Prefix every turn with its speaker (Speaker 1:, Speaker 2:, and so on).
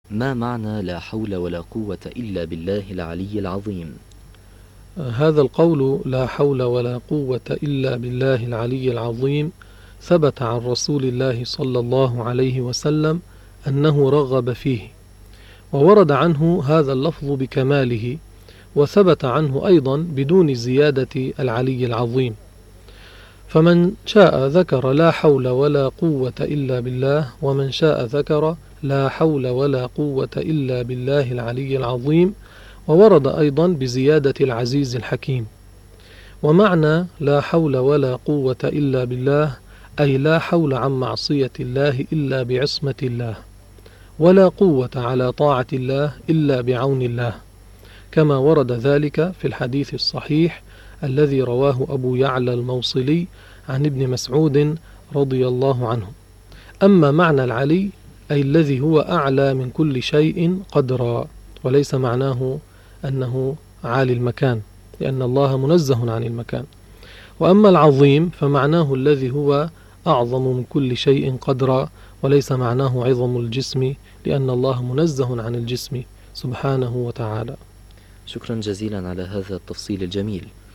Speaker 1: ما معنى لا حول ولا قوة إلا بالله العلي العظيم؟
Speaker 2: هذا القول لا حول ولا قوة إلا بالله العلي العظيم ثبت عن رسول الله صلى الله عليه وسلم أنه رغب فيه، وورد عنه هذا اللفظ بكماله، وثبت عنه أيضا بدون زيادة العلي العظيم. فمن شاء ذكر لا حول ولا قوة إلا بالله، ومن شاء ذكر لا حول ولا قوة إلا بالله العلي العظيم، وورد أيضا بزيادة العزيز الحكيم. ومعنى لا حول ولا قوة إلا بالله أي لا حول عن معصية الله إلا بعصمة الله، ولا قوة على طاعة الله إلا بعون الله، كما ورد ذلك في الحديث الصحيح الذي رواه أبو يعلى الموصلي عن ابن مسعود رضي الله عنه. أما معنى العلي أي الذي هو أعلى من كل شيء قدرا، وليس معناه أنه عالي المكان، لأن الله منزه عن المكان. وأما العظيم فمعناه الذي هو أعظم من كل شيء قدرا، وليس معناه عظم الجسم، لأن الله منزه عن الجسم سبحانه وتعالى.
Speaker 1: شكرا جزيلا على هذا التفصيل الجميل.